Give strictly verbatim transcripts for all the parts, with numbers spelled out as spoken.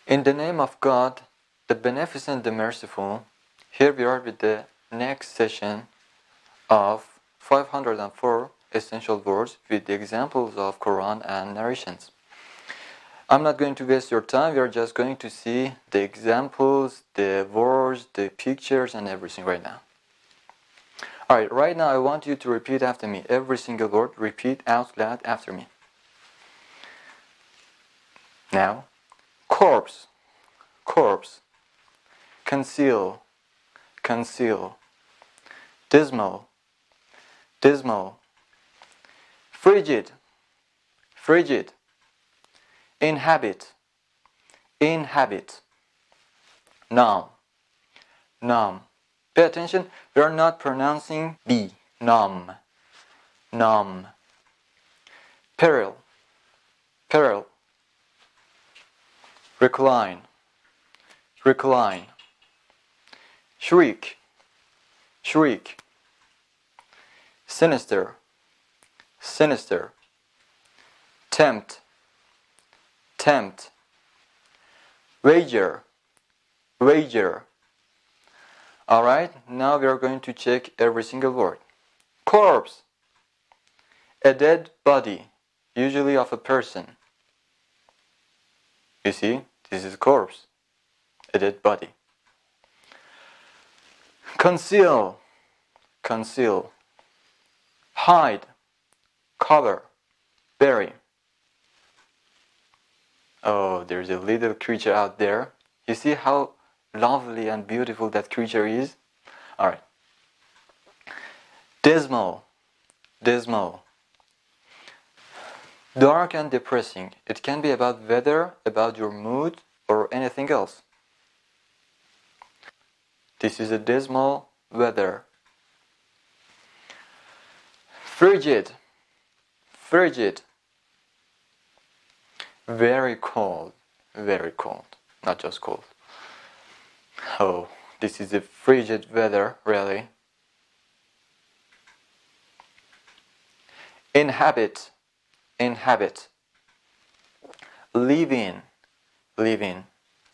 In the name of God, the Beneficent, the Merciful, here we are with the next session of five hundred four essential words with the examples of Quran and narrations. I'm not going to waste your time, we are just going to see the examples, the words, the pictures and everything right now. Alright, right now I want you to repeat after me. Every single word, repeat out loud after me. Now, corpse, corpse, conceal, conceal, dismal, dismal, frigid, frigid, inhabit, inhabit, numb, numb. Pay attention, we are not pronouncing B, numb, numb, peril, peril, recline, recline, shriek, shriek, sinister, sinister, tempt, tempt, wager, wager. Alright, now we are going to check every single word. Corpse, a dead body, usually of a person. You see, this is a corpse, a dead body. Conceal, conceal, hide, cover, bury. Oh, there's a little creature out there. You see how lovely and beautiful that creature is? Alright. Dismal, dismal. Dark and depressing. It can be about weather, about your mood, or anything else. This is a dismal weather. Frigid, frigid. Very cold, very cold, not just cold. Oh, this is a frigid weather, really. Inhabit, inhabit. Live in, live in.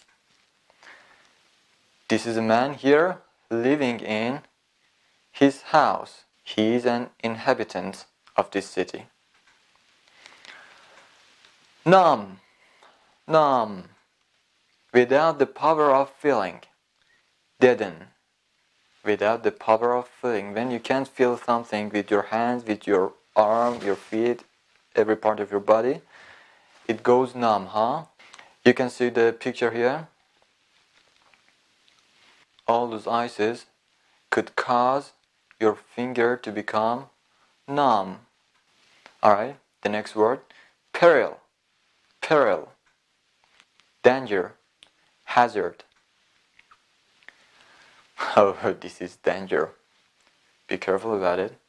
This is a man here living in his house. He is an inhabitant of this city. Numb, numb. Without the power of feeling. Deaden, without the power of feeling. When you can't feel something with your hands, with your arm, your feet, every part of your body, it goes numb, huh? You can see the picture here. All those ices could cause your finger to become numb. Alright, the next word, peril, peril, danger, hazard. Oh, this is danger. Be careful about it.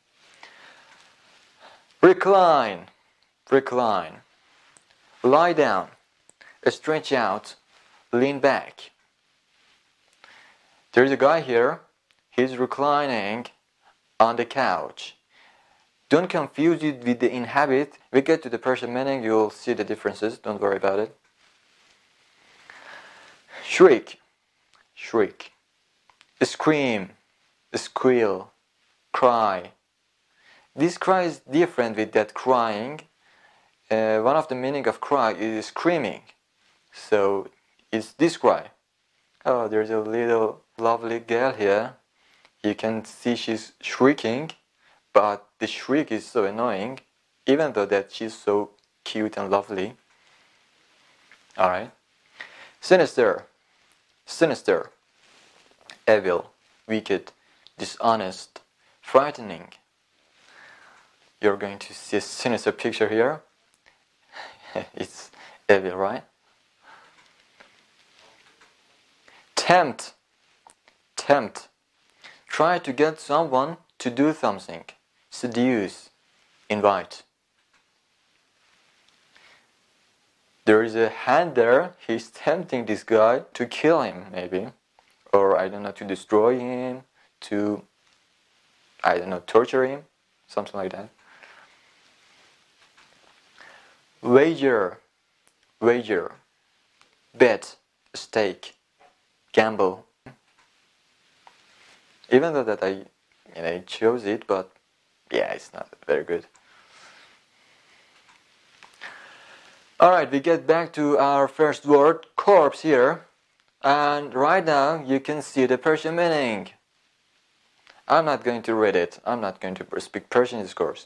Recline, recline. Lie down, stretch out, lean back. There's a guy here, he's reclining on the couch. Don't confuse it with the inhabit. We get to the Persian meaning, you'll see the differences, don't worry about it. Shriek, shriek. Scream, squeal, cry. This cry is different with that crying. Uh, one of the meaning of cry is screaming. So it's this cry. Oh, there's a little lovely girl here. You can see she's shrieking, but the shriek is so annoying, even though that she's so cute and lovely. Alright. Sinister, sinister. Evil, wicked, dishonest, frightening. You're going to see a sinister picture here. It's evil, right? Tempt, tempt. Try to get someone to do something. Seduce, invite. There is a hand there. He's tempting this guy to kill him, maybe. Or, I don't know, to destroy him, to, I don't know, torture him, something like that. Wager, wager, bet, stake, gamble. Even though that I, you know, chose it, but yeah, it's not very good. Alright, we get back to our first word, corpse here. And right now, you can see the Persian meaning. I'm not going to read it. I'm not going to speak Persian in this course.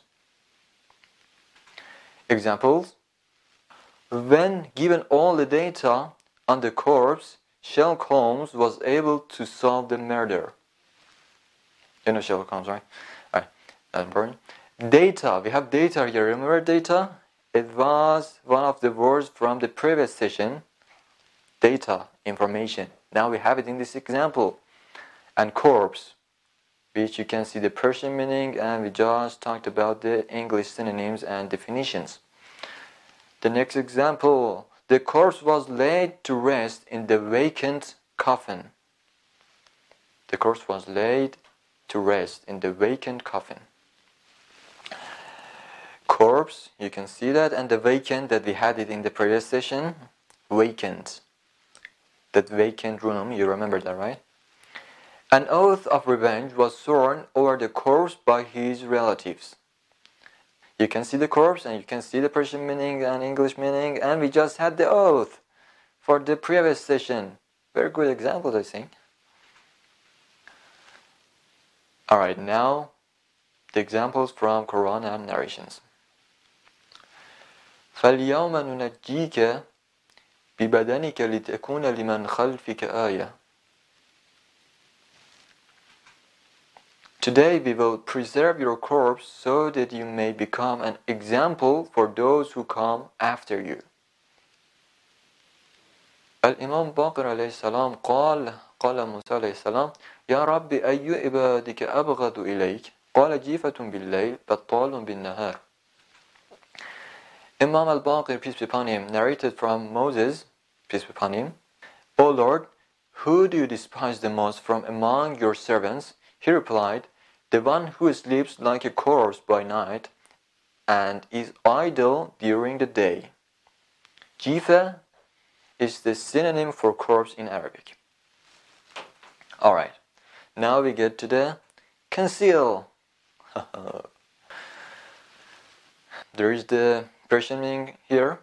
Examples. When given all the data on the corpse, Sherlock Holmes was able to solve the murder. You know Sherlock Holmes, right? Alright, that's important. Data. We have data here. Remember data? It was one of the words from the previous session. Data, information. Now we have it in this example. And corpse, which you can see the Persian meaning, and we just talked about the English synonyms and definitions. The next example. The corpse was laid to rest in the vacant coffin. The corpse was laid to rest in the vacant coffin. Corpse, you can see that, and the vacant that we had it in the previous session, vacant. That vacant room, you remember that, right? An oath of revenge was sworn over the corpse by his relatives. You can see the corpse and you can see the Persian meaning and English meaning, and we just had the oath for the previous session. Very good examples, I think. Alright, now the examples from Quran and narrations. فَالْيَوْمَ نُنَجِّيكَ بِبَدَنِكَ لِتَكُونَ لِمَنْ خَلْفِكَ آيَةً. Today we will preserve your corpse so that you may become an example for those who come after you. الإمام باقر عليه السلام قال قال موسى عليه السلام يا رب أي عبادك أبغض إليك قال جيفة بالليل بطال بالنهار. Imam al-Baqir, peace be upon him, narrated from Moses, peace be upon him, O Lord, who do you despise the most from among your servants? He replied, the one who sleeps like a corpse by night and is idle during the day. Jifa is the synonym for corpse in Arabic. Alright, now we get to the conceal. There is the Persian meaning here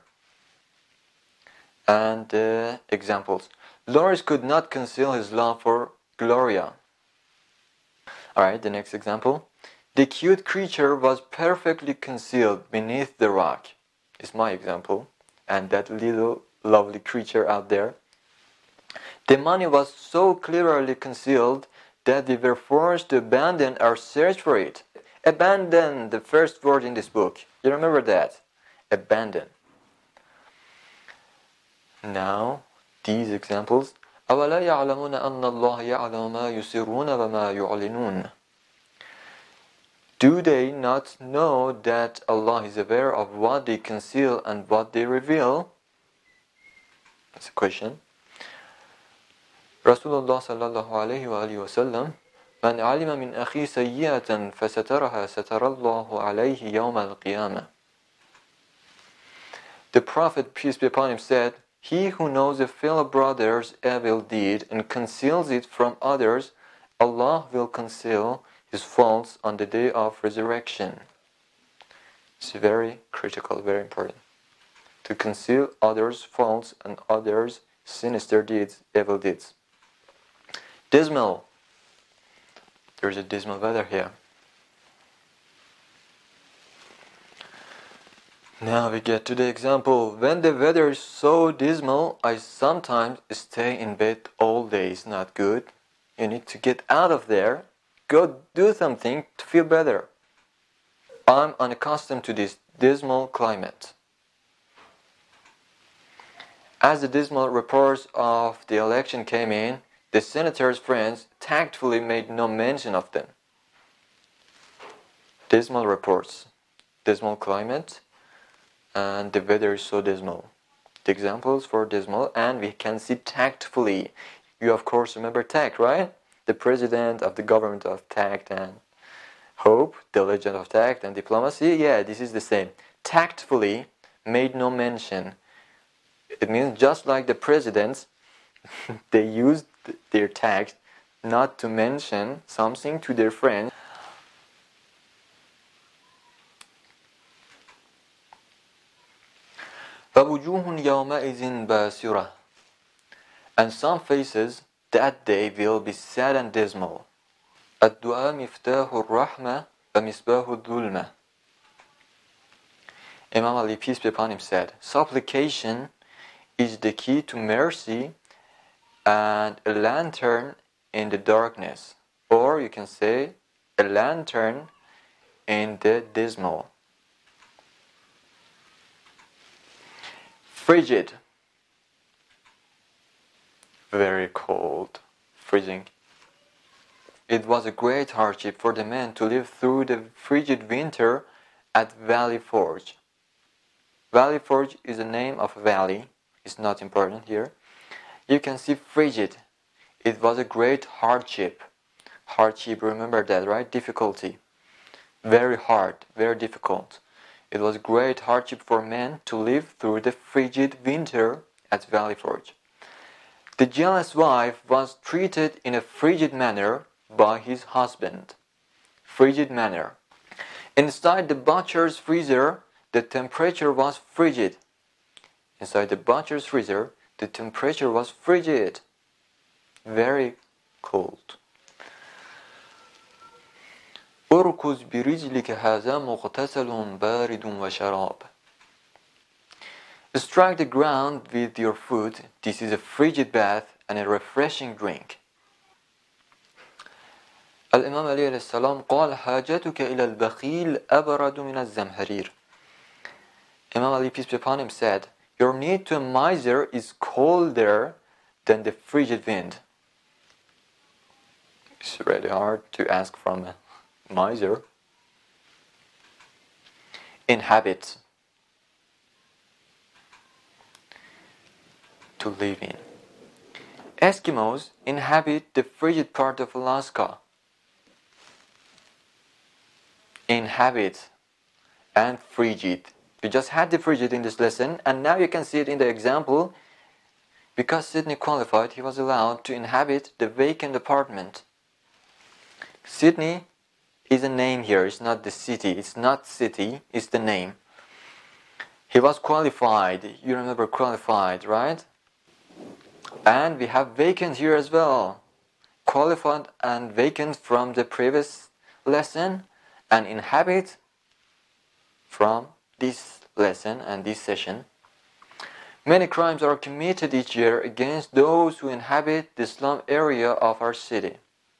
and the examples. Loris could not conceal his love for Gloria. Alright, the next example. The cute creature was perfectly concealed beneath the rock. Is my example. And that little lovely creature out there. The money was so cleverly concealed that we were forced to abandon our search for it. Abandon, the first word in this book. You remember that? Abandon. Now, these examples. أَوَلَا يَعْلَمُونَ أَنَّ اللَّهَ يَعْلَمُ مَا يُسِرُّونَ وَمَا يُعْلِنُونَ. Do they not know that Allah is aware of what they conceal and what they reveal? That's a question. Rasulullah sallallahu alayhi wa alihi wa sallam مَنْ عَلِمَ مِنْ أَخِي سَيِّئَةً فَسَتَرَهَا سَتَرَ اللَّهُ عَلَيْهِ يَوْمَ الْقِيَامَةِ. The Prophet, peace be upon him, said, he who knows a fellow brother's evil deed and conceals it from others, Allah will conceal his faults on the day of resurrection. It's very critical, very important. To conceal others' faults and others' sinister deeds, evil deeds. Dismal. There's a dismal weather here. Now we get to the example. When the weather is so dismal, I sometimes stay in bed all day. It's not good. You need to get out of there. Go do something to feel better. I'm unaccustomed to this dismal climate. As the dismal reports of the election came in, the senator's friends tactfully made no mention of them. Dismal reports. Dismal climate. And the weather is so dismal. The examples for dismal, and we can see tactfully. You of course remember tact, right? The president of the government of tact and hope, the legend of tact and diplomacy. Yeah, this is the same. Tactfully made no mention. It means just like the presidents they used their text not to mention something to their friends. فَوُجُوهٌ يَوْمَئِذٍ بَاسِرَةٌ And some faces that day will be sad and dismal. الدعاء مفتاح الرحمة ومصباح الظلمة. Imam Ali, peace be upon him, said, supplication is the key to mercy and a lantern in the darkness. Or you can say, a lantern in the dismal. Frigid. Very cold. Freezing. It was a great hardship for the men to live through the frigid winter at Valley Forge. Valley Forge is the name of a valley. It's not important here. You can see frigid. It was a great hardship. Hardship, remember that, right? Difficulty. Very hard, very difficult. It was great hardship for men to live through the frigid winter at Valley Forge. The jealous wife was treated in a frigid manner by his husband. Frigid manner. Inside the butcher's freezer, the temperature was frigid. Inside the butcher's freezer, the temperature was frigid. Very cold. أركض برجلك هذا مغتسل بارد وشراب. Strike the ground with your foot. This is a frigid bath and a refreshing drink. الإمام علي عليه السلام قال حاجتك إلى البخيل أبرد من الزمهرير. Imam Ali, peace be upon him, said, your need to a miser is colder than the frigid wind. It's really hard to ask from a miser. Inhabit. To live in. Eskimos inhabit the frigid part of Alaska. Inhabit and frigid. We just had the frigid in this lesson, and now you can see it in the example. Because Sydney qualified, he was allowed to inhabit the vacant apartment. Sydney is a name here, it's not the city. It's not city, it's the name. He was qualified. You remember qualified, right? And we have vacant here as well. Qualified and vacant from the previous lesson, and inhabit from this lesson and this session. Many crimes are committed each year against those who inhabit the slum area of our city.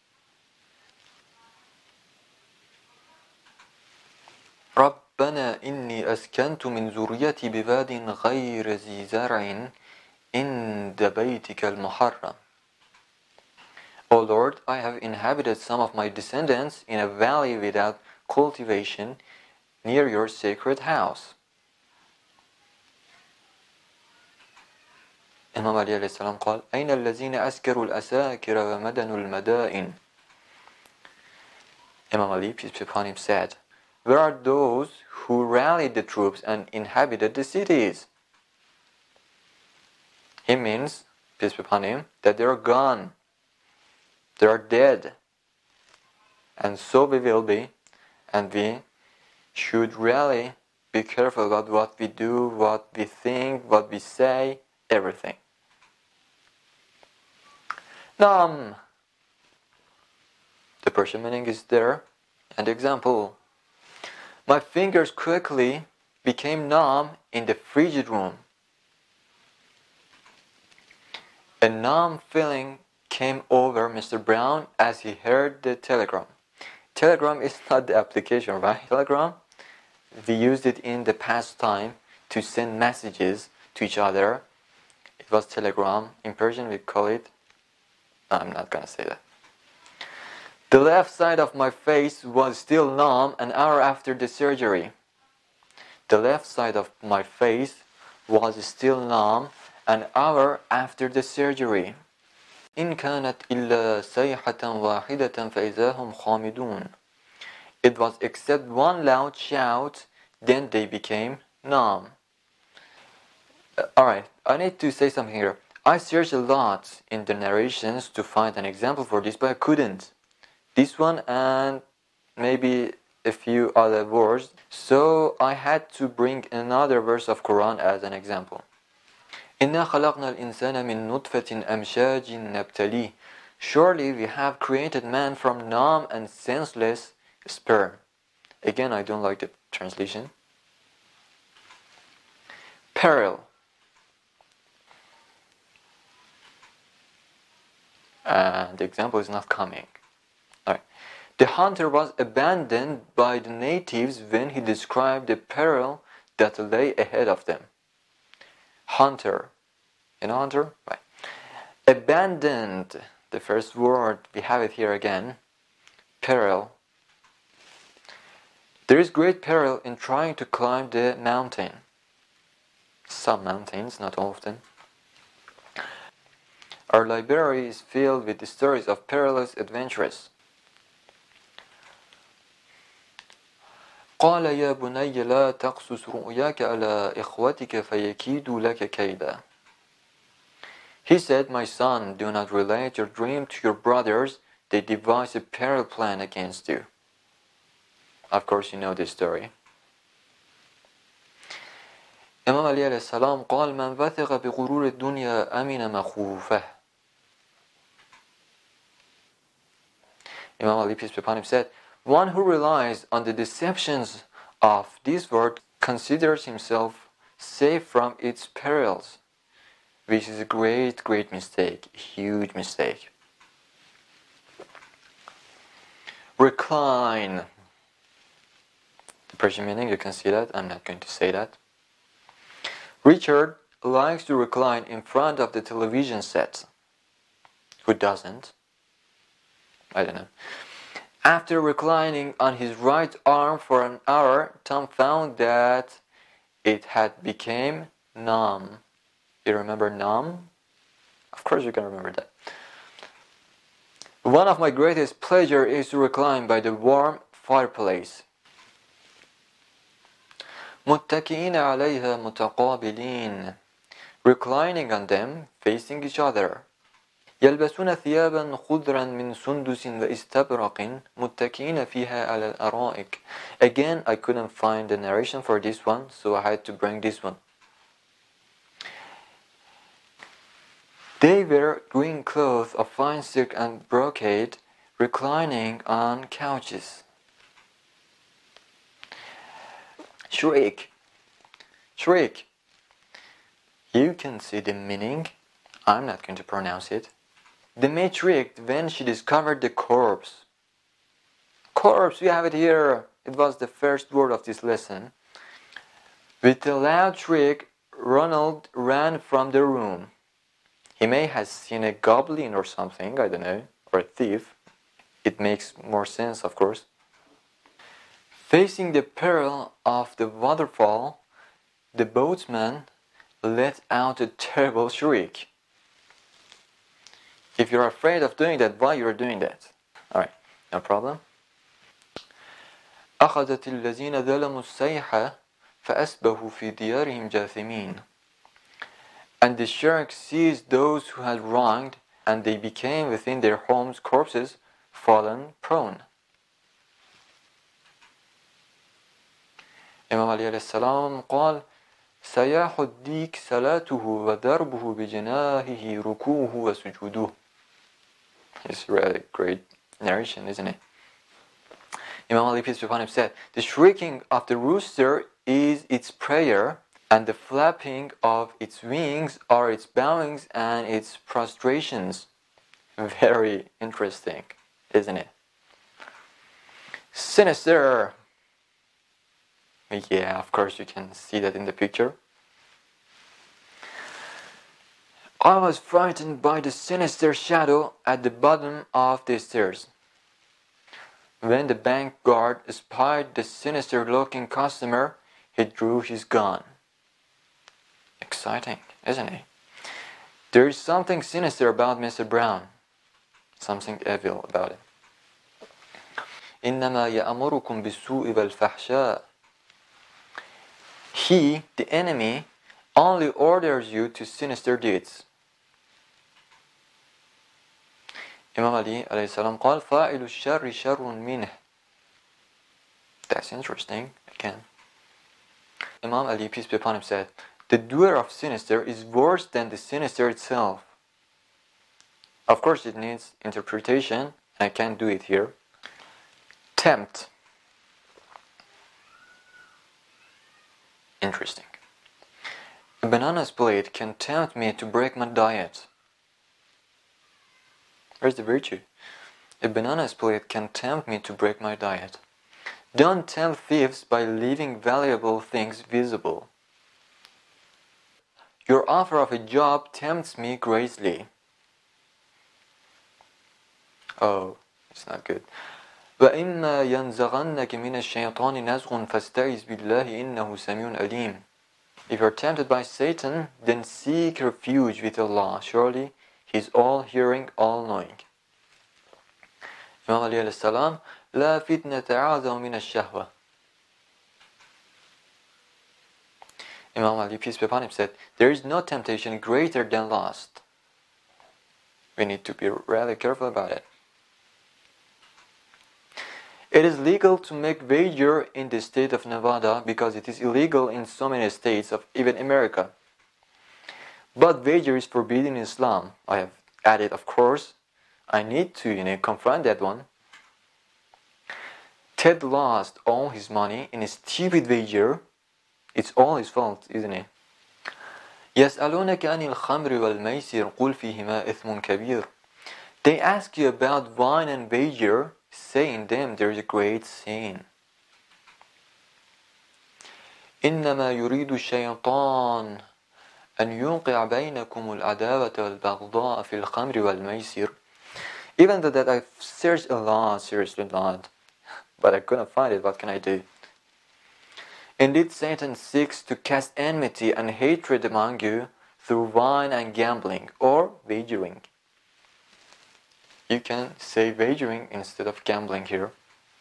ربنا إني أسكنت من ذريتي بواد غير ذي زرع عند بيتك المحرم. O Lord, I have inhabited some of my descendants in a valley without cultivation near your sacred house. Imam Ali alayhi salam قال أين الذين أسكروا الأساكر ومدنوا المدائن. Imam Ali, peace be upon him, said, where are those who rallied the troops and inhabited the cities? He means, peace be upon him, that they are gone. They are dead. And so we will be, and we should really be careful about what we do, what we think, what we say, everything. Nam. The Persian meaning is there, and example. My fingers quickly became numb in the frigid room. A numb feeling came over Mister Brown as he heard the telegram. Telegram is not the application, right? Telegram, we used it in the past time to send messages to each other. It was telegram. In Persian we call it, no, I'm not gonna say that. The left side of my face was still numb an hour after the surgery. The left side of my face was still numb an hour after the surgery. إن كانت إلا صيحة واحدة فإذا هم خامدون. It was except one loud shout, then they became numb. Uh, Alright, I need to say something here. I searched a lot in the narrations to find an example for this, but I couldn't. This one and maybe a few other words. So I had to bring another verse of Quran as an example. إِنَّا خَلَقْنَا الْإِنسَانَ مِن نُطْفَةٍ أَمْشَاجٍ نَبْتَلِيهِ. Surely we have created man from numb and senseless sperm. Again, I don't like the translation. Peril. And the example is not coming. All right. The hunter was abandoned by the natives when he described the peril that lay ahead of them. Hunter. You know hunter? Right. Abandoned. The first word, we have it here again. Peril. There is great peril in trying to climb the mountain. Some mountains, not all of them. Our library is filled with the stories of perilous adventures. قال يا بني لا تقصص رؤياك على إخوتك فيكيدوا لك كيدا. He said, my son, do not relate your dream to your brothers. They devise a peril plan against you. Of course, you know this story. Imam Ali alayhi salam قال من وثق بغرور الدنيا أمن مخوفه. Imam Ali, peace be upon him, said, one who relies on the deceptions of this world considers himself safe from its perils, which is a great, great mistake, a huge mistake. Recline. The Persian meaning, you can see that. I'm not going to say that. Richard likes to recline in front of the television set. Who doesn't? I don't know. After reclining on his right arm for an hour, Tom found that it had become numb. You remember numb? Of course you can remember that. One of my greatest pleasure is to recline by the warm fireplace. متكئين عليها متقابلين. Reclining on them, facing each other. يلبسون ثيابا خضرا من سندس واستبرق متكئين فيها على الأرائك. Again, I couldn't find the narration for this one, so I had to bring this one. They wear green clothes of fine silk and brocade, reclining on couches. Shriek. Shriek. You can see the meaning. I'm not going to pronounce it. The maid shrieked when she discovered the corpse. Corpse, we have it here. It was the first word of this lesson. With a loud shriek, Ronald ran from the room. He may have seen a goblin or something, I don't know, or a thief. It makes more sense, of course. Facing the peril of the waterfall, the boatman let out a terrible shriek. If you're afraid of doing that, why you're doing that? Alright, no problem. أخذت الذين ظلموا الصيحة فأسبحوا في ديارهم جاثمين. And the shark seized those who had wronged, and they became within their homes corpses, fallen prone. Imam Ali alayhi salam قال سياح الديك صلاته وضربه بجناحه ركوعه وسجوده. It's really great narration, isn't it? Imam Ali, peace be upon him, said, the shrieking of the rooster is its prayer, and the flapping of its wings are its bowings and its prostrations. Very interesting, isn't it? Sinister. Yeah, of course you can see that in the picture. I was frightened by the sinister shadow at the bottom of the stairs. When the bank guard spied the sinister-looking customer, he drew his gun. Exciting, isn't it? There is something sinister about Mister Brown. Something evil about him. إنما يأمركم بالسوء والفحشاء. He, the enemy, only orders you to sinister deeds. Imam Ali alayhi salam قال فاعل الشر شر منه. That's interesting. Again, Imam Ali, peace be upon him, said, the doer of sinister is worse than the sinister itself. Of course, it needs interpretation, and I can't do it here. Tempt. Interesting. A banana split can tempt me to break my diet. Where's the virtue? A banana split can tempt me to break my diet. Don't tempt thieves by leaving valuable things visible. Your offer of a job tempts me greatly. Oh, it's not good. وَإِمَّا يَنْزَغَنَّكَ مِنَ الشَّيْطَانِ نَزْغٌ فَاسْتَعِذْ بِاللَّهِ إِنَّهُ سَمِيعٌ أَلِيمٌ. If you are tempted by Satan, then seek refuge with Allah. Surely He is all-hearing, all-knowing. Imam Ali alayhi salam, لَا فِتْنَةَ أَعْظَمُ مِنَ الشَّهْوَةِ. Imam Ali, peace be upon him, said, there is no temptation greater than lust. We need to be rather careful about it. It is legal to make wager in the state of Nevada because it is illegal in so many states of even America. But wager is forbidden in Islam. I have added, of course. I need to, you know, confront that one. Ted lost all his money in a stupid wager. It's all his fault, isn't it? يَسْأَلُونَكَ عَنِ الْخَمْرِ وَالْمَيْسِرِ قُلْ فِيهِمَا إِثْمٌ كَبِيرٌ. They ask you about wine and wager. Say in them there is a great sin. إِنَّمَا يُرِيدُ الشَّيْطَانُ أَنْ يُوقِعَ بَيْنَكُمُ الْعَدَاوَةَ وَالْبَغْضَاءَ فِي الْخَمْرِ وَالْمَيْسِرِ. Even though that I've searched a lot, seriously a lot, but I couldn't find it, what can I do? Indeed, Satan seeks to cast enmity and hatred among you through wine and gambling, or wagering. You can say wagering instead of gambling here.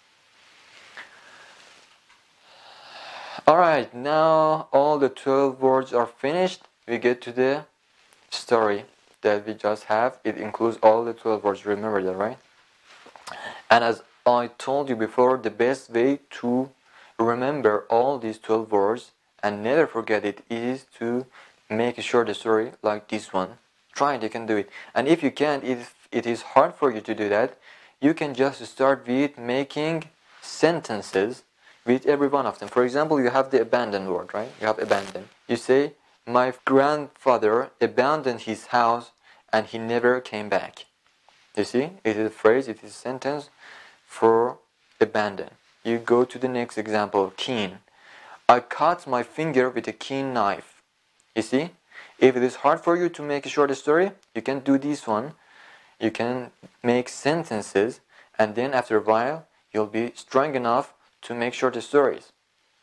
Alright, now all the twelve words are finished. We get to the story that we just have. It includes all the twelve words. Remember that, right? And as I told you before, the best way to remember all these twelve words and never forget it is to make a short story like this one. Try it, you can do it. And if you can't, if it is hard for you to do that, you can just start with making sentences with every one of them. For example, you have the abandoned word, right? You have abandoned. You say, my grandfather abandoned his house and he never came back. You see, it is a phrase, it is a sentence for abandon. You go to the next example, keen. I cut my finger with a keen knife. You see, if it is hard for you to make a short story, you can do this one. You can make sentences, and then after a while, you'll be strong enough to make short stories.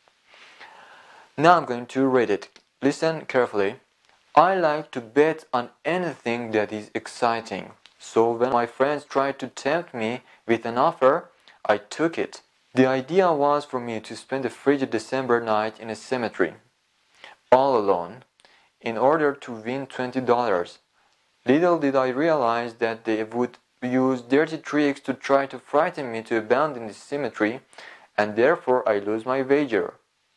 Now I'm going to read it. Listen carefully. I like to bet on anything that is exciting. So when my friends tried to tempt me with an offer, I took it. The idea was for me to spend a frigid December night in a cemetery, all alone, in order to win twenty dollars. Little did I realize that they would use dirty tricks to try to frighten me to abandon the cemetery, and therefore I lose my wager.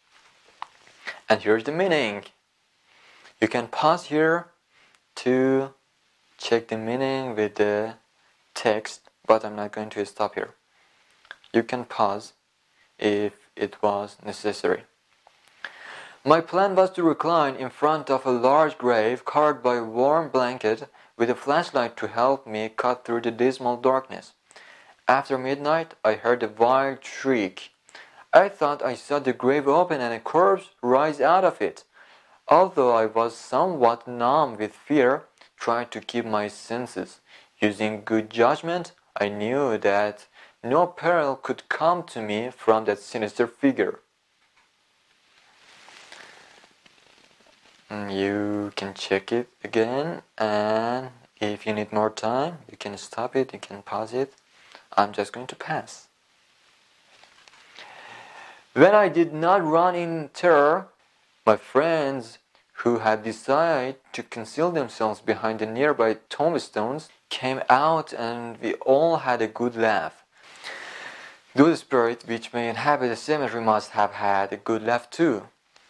And here's the meaning. You can pause here to check the meaning with the text, but I'm not going to stop here. You can pause if it was necessary. My plan was to recline in front of a large grave covered by a warm blanket with a flashlight to help me cut through the dismal darkness. After midnight, I heard a wild shriek. I thought I saw the grave open and a corpse rise out of it. Although I was somewhat numb with fear, trying to keep my senses. Using good judgment, I knew that no peril could come to me from that sinister figure. You can check it again, and if you need more time, you can stop it, you can pause it. I'm just going to pass. When I did not run in terror, my friends who had decided to conceal themselves behind the nearby tombstones, came out and we all had a good laugh. Those spirits which may inhabit the cemetery must have had a good laugh too.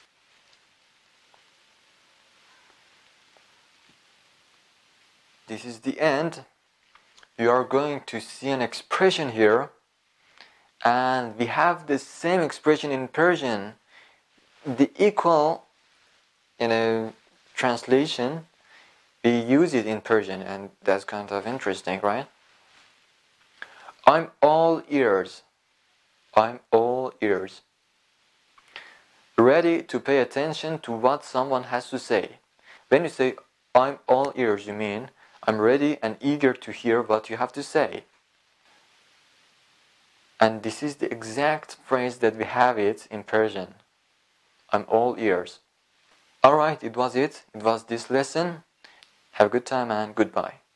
This is the end. You are going to see an expression here, and we have the same expression in Persian. The equal in a translation, we use it in Persian, and that's kind of interesting, right? I'm all ears. I'm all ears. Ready to pay attention to what someone has to say. When you say, I'm all ears, you mean, I'm ready and eager to hear what you have to say. And this is the exact phrase that we have it in Persian. I'm all ears. Alright, it was it. It was this lesson. Have a good time and goodbye.